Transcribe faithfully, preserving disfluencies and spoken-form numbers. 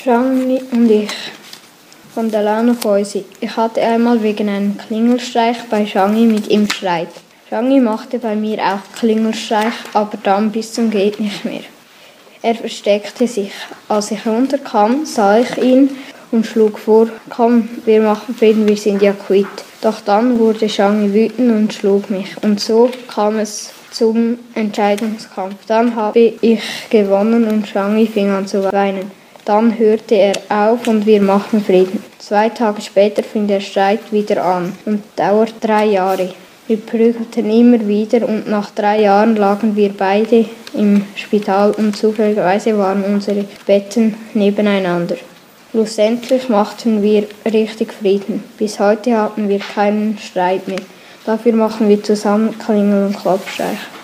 Shangli und ich von der Laune Feusi. Ich hatte einmal wegen einem Klingelstreich bei Shangli mit ihm Streit. Shangli machte bei mir auch Klingelstreich, aber dann bis zum geht nicht mehr. Er versteckte sich. Als ich runterkam, sah ich ihn und schlug vor, komm, wir machen Frieden, wir sind ja quitt. Doch dann wurde Shangli wütend und schlug mich. Und so kam es zum Entscheidungskampf. Dann habe ich gewonnen und Shangli fing an zu weinen. Dann hörte er auf und wir machten Frieden. Zwei Tage später fing der Streit wieder an und dauert drei Jahre. Wir prügelten immer wieder und nach drei Jahren lagen wir beide im Spital und zufälligerweise waren unsere Betten nebeneinander. Schlussendlich machten wir richtig Frieden. Bis heute hatten wir keinen Streit mehr. Dafür machen wir zusammen Klingel- und Klopfstreich.